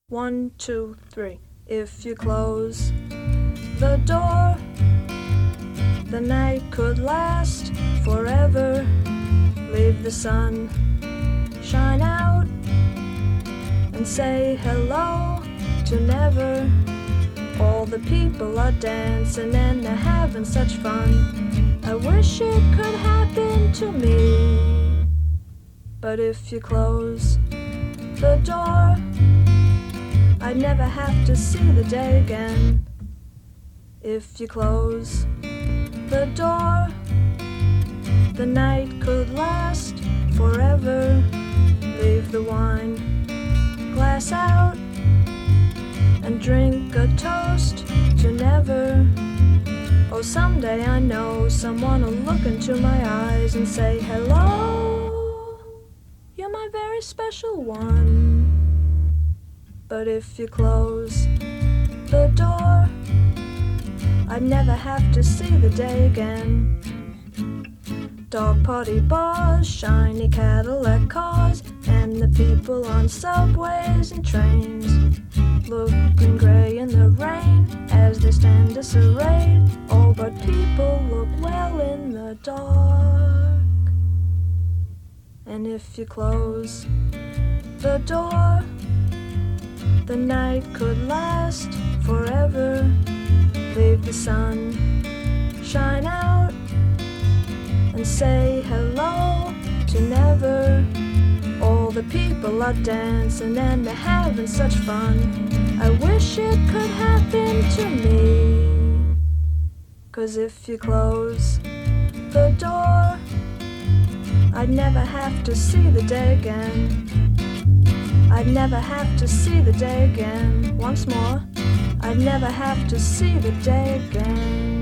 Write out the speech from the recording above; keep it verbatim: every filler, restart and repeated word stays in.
One, two, three. If you close the door, the night could last forever. Leave the sun shine out and say hello to never. All the people are dancing and they're having such fun. I wish it could happen to me. But if you close the door, I'd never have to see the day again. If you close the door, the night could last forever. Leave the wine glass out and drink a toast to never. Oh, someday I know someone will look into my eyes and say, hello, you're my very special one. But if you close the door, I'd never have to see the day again. Dog party bars, shiny Cadillac cars, and the people on subways and trains, looking grey in the rain as they stand disarrayed. Oh, but people look well in the dark. And if you close the door, the night could last forever. Leave the sun shine out and say hello to never. All the people are dancing and they're having such fun. I wish it could happen to me. 'Cause if you close the door, I'd never have to see the day again. I'd never have to see the day again. Once more, I'd never have to see the day again.